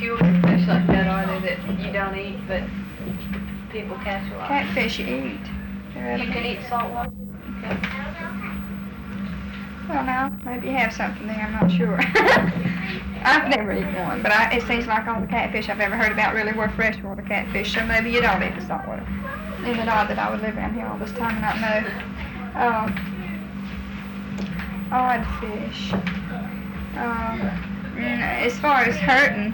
peculiar fish like that, are there, that you don't eat, but people catch a lot? Catfish you eat. They're You edible. can eat saltwater? Okay. Well, now, maybe you have something there, I'm not sure. I've never eaten one, but it seems like all the catfish I've ever heard about really were freshwater catfish, so maybe you don't eat the saltwater. Isn't it odd that I would live around here all this time and not know? Odd fish. As far as hurting,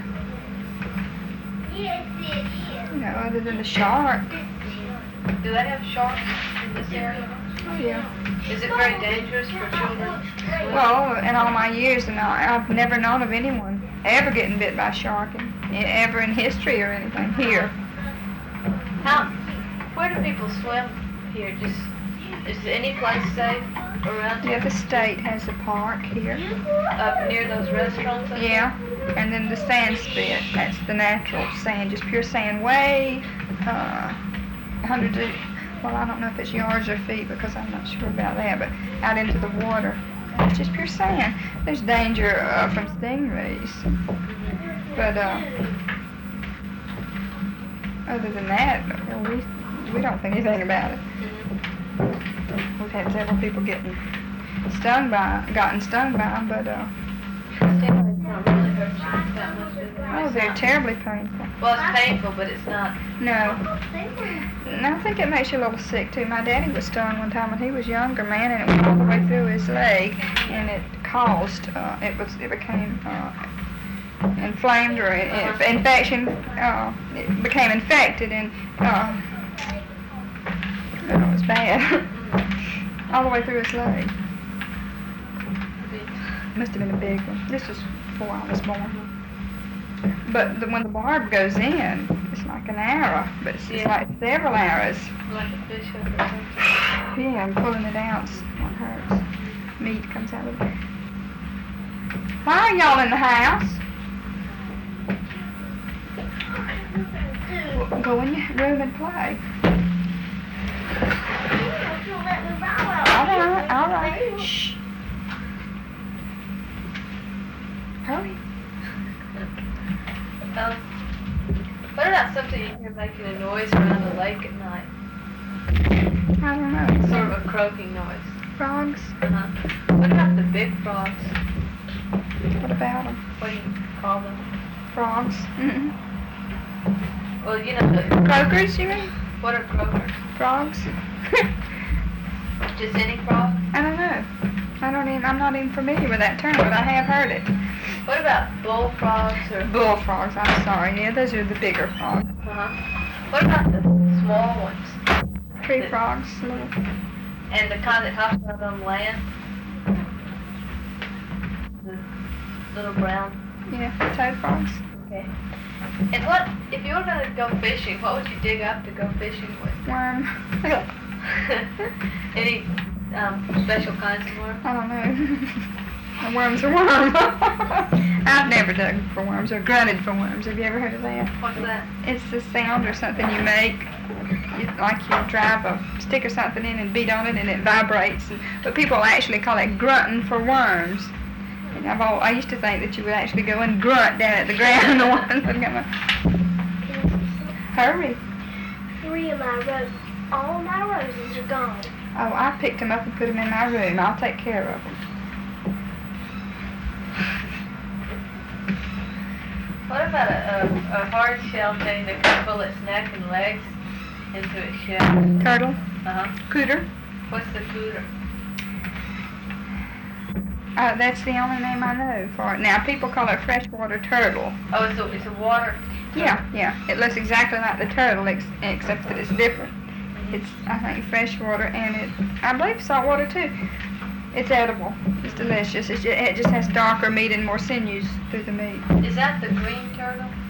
other than the shark. Do they have sharks in this area? Oh, yeah. Is it very dangerous for children? Well, in all my years, and I've never known of anyone ever getting bit by a shark, ever in history or anything here. Where do people swim here? Is any place safe around here? Yeah, the state has a park here. Up near those restaurants? Yeah, and then the sand spit, that's the natural sand, just pure sand, way hundreds of, well, I don't know if it's yards or feet because I'm not sure about that, but out into the water. It's just pure sand. There's danger from stingrays, but other than that, we don't think anything about it. We've had several people gotten stung by them, but Stingrays don't really hurt you that much, do they? oh, they're terribly painful. Well, it's painful, but it's not. No. And I think it makes you a little sick too. My daddy was stung one time when he was younger, man, and it went all the way through his leg, and it caused it became inflamed or infection. It became infected, and it was bad. All the way through his leg. Must have been a big one. This was before I was born. But when the barb goes in, it's like an arrow, but it's like several arrows. Like a fish hook or something. Yeah, I'm pulling it out. It hurts. Meat comes out of it. Why are y'all in the house? Go in your room and play. All right. Shh. Hurry. What about something you hear making a noise around the lake at night? I don't know. Sort of a croaking noise. Frogs? Uh-huh. What about the big frogs? What about them? What do you call them? Frogs. Mm-hmm. Well, you know the... Croakers, you mean? What are croakers? Frogs? Just any frog? I don't know. I'm not even familiar with that term, but I have heard it. What about bullfrogs or... Bullfrogs, I'm sorry. Yeah, those are the bigger frogs. Uh-huh. What about the small ones? Tree frogs, little. And the kind that hops out on land? The little brown... Yeah, toad frogs. Okay. And what, if you were going to go fishing, what would you dig up to go fishing with? Worm. Any special kinds of worms? I don't know. A worm's a worm. I've never dug for worms or grunted for worms. Have you ever heard of that? What's that? It's the sound or something you make. Like you drive a stick or something in and beat on it and it vibrates. But people actually call it grunting for worms. And I used to think that you would actually go and grunt down at the ground and the worms would come up. Hurry. All my roses are gone. Oh, I picked them up and put them in my room. I'll take care of them. What about a hard shell thing that can pull its neck and legs into its shell? Turtle. Uh-huh. Cooter. What's the cooter? That's the only name I know for it. Now, people call it freshwater turtle. Oh, it's a water... Yeah. It looks exactly like the turtle, except that it's different. It's, I think, freshwater, and I believe saltwater too. It's edible. It's delicious. It just has darker meat and more sinews through the meat. Is that the green turtle?